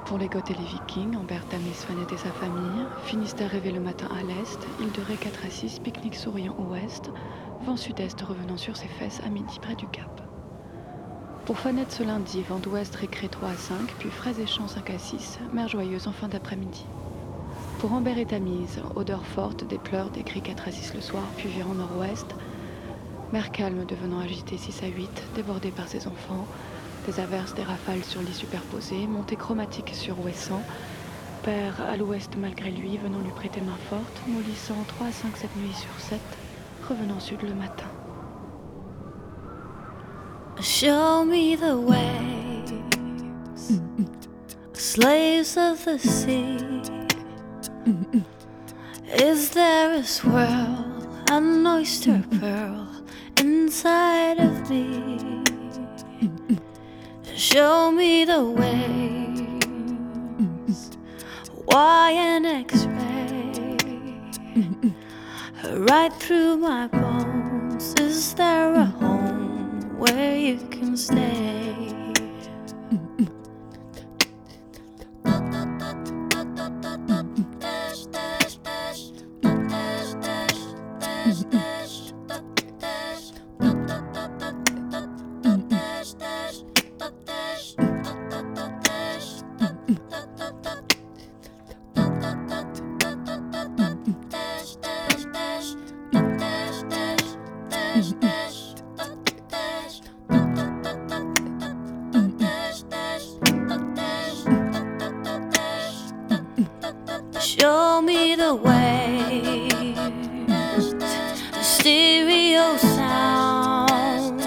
Pour les Goths et les Vikings, Ambert Tamis, Svanet et sa famille finissent d'arriver le matin à l'est, île de Ré 4 à 6, pique-nique souriant au ouest, vent sud-est revenant sur ses fesses à midi près du Cap. Pour Fanette ce lundi, vent d'ouest récré 3 à 5, puis fraise et champs 5 à 6, mer joyeuse en fin d'après-midi. Pour Ambert et Tamise, odeur forte, des pleurs, des cris 4 à 6 le soir, puis virant nord-ouest, mer calme devenant agitée 6 à 8, débordée par ses enfants, des averses, des rafales sur lit superposées, montée chromatique sur ouessant, père à l'ouest malgré lui, venant lui prêter main forte, mollissant 3 à 5 cette nuit sur 7, revenant sud le matin. Show me the waves, slaves of the sea. Is there a swirl, an oyster pearl inside of me? Show me the waves, Y and X-ray, right through my bones. Is there a home where you can stay? Show me the waves, the stereo sound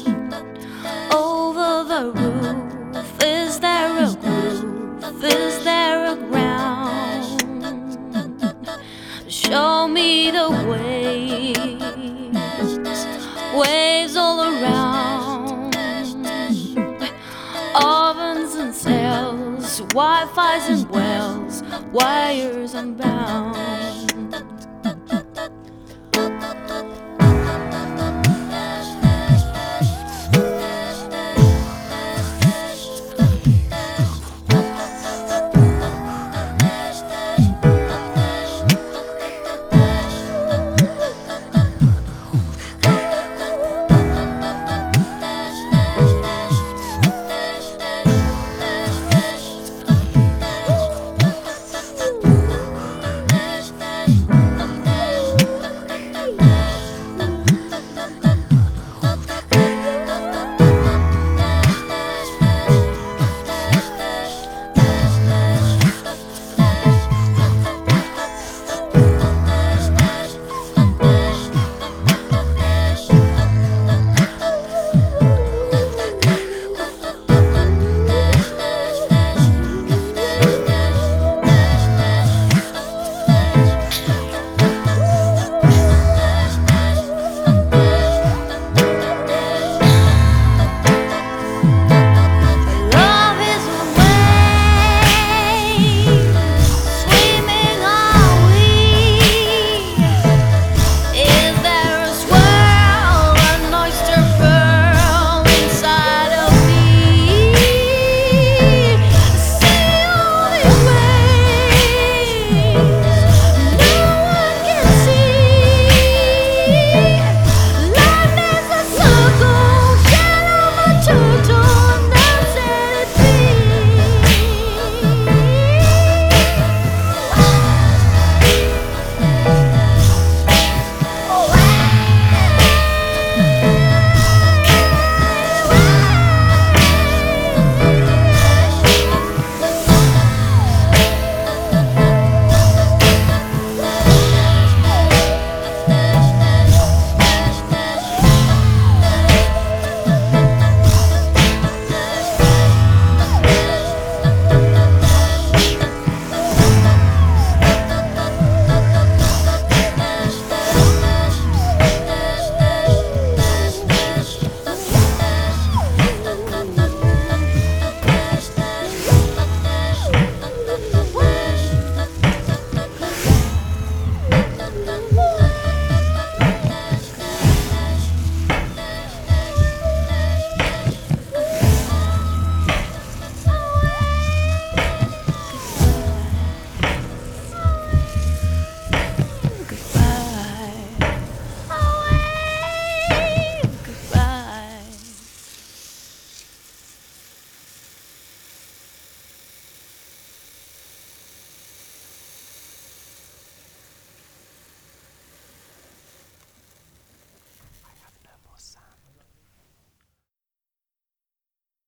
over the roof. Is there a groove? Is there a ground? Show me the waves, waves all around. Ovens and sails, Wi-Fi's and wells, wires unbound.